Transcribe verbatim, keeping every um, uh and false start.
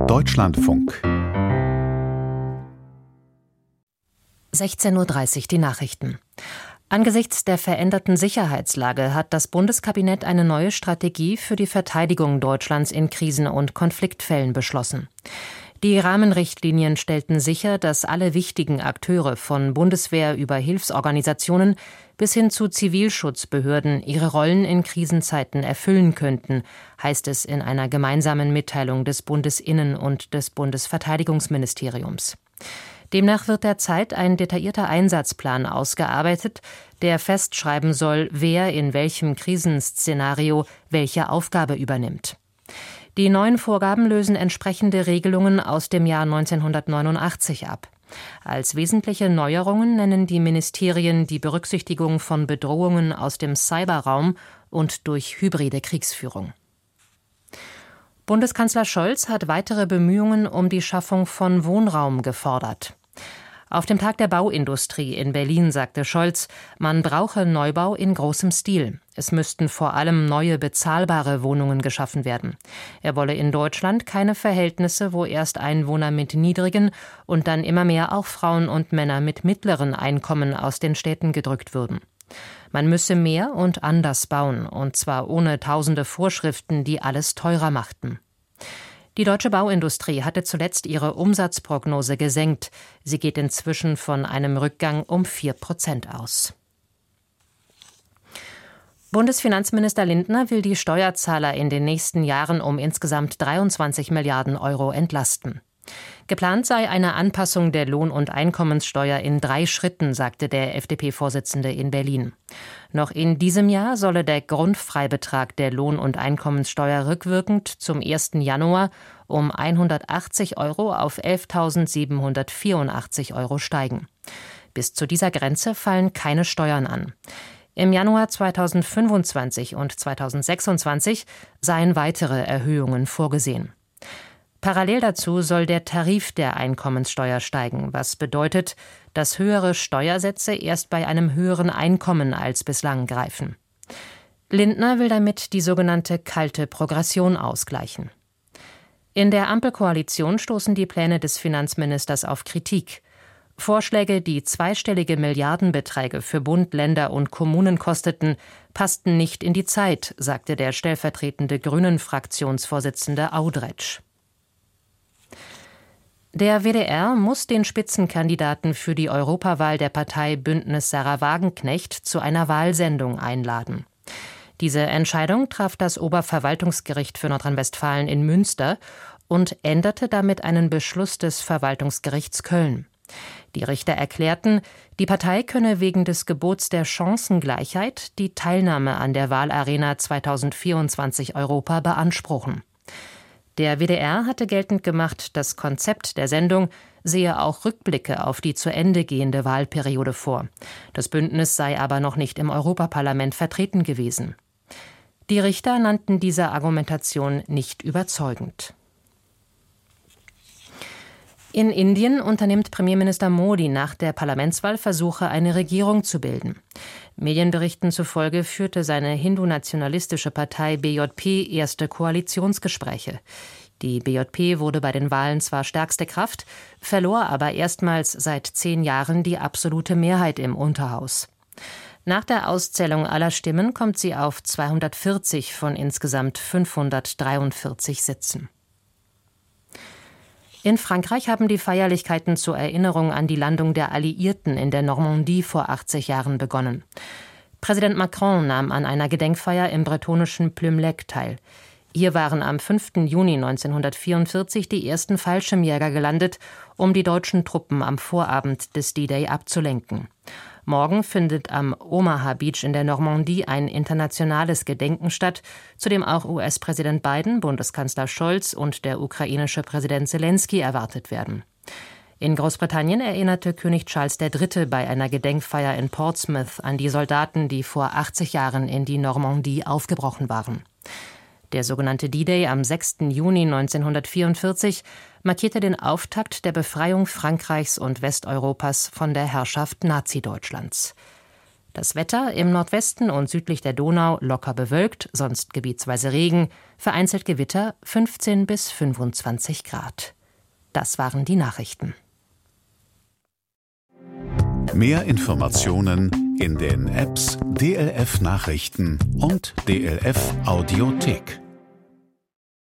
Deutschlandfunk. sechzehn Uhr dreißig, die Nachrichten. Angesichts der veränderten Sicherheitslage hat das Bundeskabinett eine neue Strategie für die Verteidigung Deutschlands in Krisen- und Konfliktfällen beschlossen. Die Rahmenrichtlinien stellten sicher, dass alle wichtigen Akteure von Bundeswehr über Hilfsorganisationen bis hin zu Zivilschutzbehörden ihre Rollen in Krisenzeiten erfüllen könnten, heißt es in einer gemeinsamen Mitteilung des Bundesinnen- und des Bundesverteidigungsministeriums. Demnach wird derzeit ein detaillierter Einsatzplan ausgearbeitet, der festschreiben soll, wer in welchem Krisenszenario welche Aufgabe übernimmt. Die neuen Vorgaben lösen entsprechende Regelungen aus dem Jahr neunzehnhundertneunundachtzig ab. Als wesentliche Neuerungen nennen die Ministerien die Berücksichtigung von Bedrohungen aus dem Cyberraum und durch hybride Kriegsführung. Bundeskanzler Scholz hat weitere Bemühungen um die Schaffung von Wohnraum gefordert. Auf dem Tag der Bauindustrie in Berlin sagte Scholz, man brauche Neubau in großem Stil. Es müssten vor allem neue bezahlbare Wohnungen geschaffen werden. Er wolle in Deutschland keine Verhältnisse, wo erst Einwohner mit niedrigen und dann immer mehr auch Frauen und Männer mit mittleren Einkommen aus den Städten gedrückt würden. Man müsse mehr und anders bauen, und zwar ohne tausende Vorschriften, die alles teurer machten. Die deutsche Bauindustrie hatte zuletzt ihre Umsatzprognose gesenkt. Sie geht inzwischen von einem Rückgang um vier Prozent aus. Bundesfinanzminister Lindner will die Steuerzahler in den nächsten Jahren um insgesamt dreiundzwanzig Milliarden Euro entlasten. Geplant sei eine Anpassung der Lohn- und Einkommenssteuer in drei Schritten, sagte der F D P-Vorsitzende in Berlin. Noch in diesem Jahr solle der Grundfreibetrag der Lohn- und Einkommenssteuer rückwirkend zum ersten Januar um hundertachtzig Euro auf elftausendsiebenhundertvierundachtzig Euro steigen. Bis zu dieser Grenze fallen keine Steuern an. Im Januar zweitausendfünfundzwanzig und zweitausendsechsundzwanzig seien weitere Erhöhungen vorgesehen. Parallel dazu soll der Tarif der Einkommenssteuer steigen, was bedeutet, dass höhere Steuersätze erst bei einem höheren Einkommen als bislang greifen. Lindner will damit die sogenannte kalte Progression ausgleichen. In der Ampelkoalition stoßen die Pläne des Finanzministers auf Kritik. Vorschläge, die zweistellige Milliardenbeträge für Bund, Länder und Kommunen kosteten, passten nicht in die Zeit, sagte der stellvertretende Grünen-Fraktionsvorsitzende Audretsch. Der W D R muss den Spitzenkandidaten für die Europawahl der Partei Bündnis Sarah Wagenknecht zu einer Wahlsendung einladen. Diese Entscheidung traf das Oberverwaltungsgericht für Nordrhein-Westfalen in Münster und änderte damit einen Beschluss des Verwaltungsgerichts Köln. Die Richter erklärten, die Partei könne wegen des Gebots der Chancengleichheit die Teilnahme an der Wahlarena zweitausendvierundzwanzig Europa beanspruchen. Der W D R hatte geltend gemacht, das Konzept der Sendung sehe auch Rückblicke auf die zu Ende gehende Wahlperiode vor. Das Bündnis sei aber noch nicht im Europaparlament vertreten gewesen. Die Richter nannten diese Argumentation nicht überzeugend. In Indien unternimmt Premierminister Modi nach der Parlamentswahl Versuche, eine Regierung zu bilden. Medienberichten zufolge führte seine hindu-nationalistische Partei B J P erste Koalitionsgespräche. Die B J P wurde bei den Wahlen zwar stärkste Kraft, verlor aber erstmals seit zehn Jahren die absolute Mehrheit im Unterhaus. Nach der Auszählung aller Stimmen kommt sie auf zweihundertvierzig von insgesamt fünfhundertdreiundvierzig Sitzen. In Frankreich haben die Feierlichkeiten zur Erinnerung an die Landung der Alliierten in der Normandie vor achtzig Jahren begonnen. Präsident Macron nahm an einer Gedenkfeier im bretonischen Plumelec teil. Hier waren am fünften Juni neunzehnhundertvierundvierzig die ersten Fallschirmjäger gelandet, um die deutschen Truppen am Vorabend des D-Day abzulenken. Morgen findet am Omaha Beach in der Normandie ein internationales Gedenken statt, zu dem auch U S-Präsident Biden, Bundeskanzler Scholz und der ukrainische Präsident Selenskyj erwartet werden. In Großbritannien erinnerte König Charles der Dritte bei einer Gedenkfeier in Portsmouth an die Soldaten, die vor achtzig Jahren in die Normandie aufgebrochen waren. Der sogenannte D-Day am sechsten Juni neunzehnhundertvierundvierzig markierte den Auftakt der Befreiung Frankreichs und Westeuropas von der Herrschaft Nazi-Deutschlands. Das Wetter im Nordwesten und südlich der Donau locker bewölkt, sonst gebietsweise Regen, vereinzelt Gewitter, fünfzehn bis fünfundzwanzig Grad. Das waren die Nachrichten. Mehr Informationen in den Apps D L F Nachrichten und D L F Audiothek.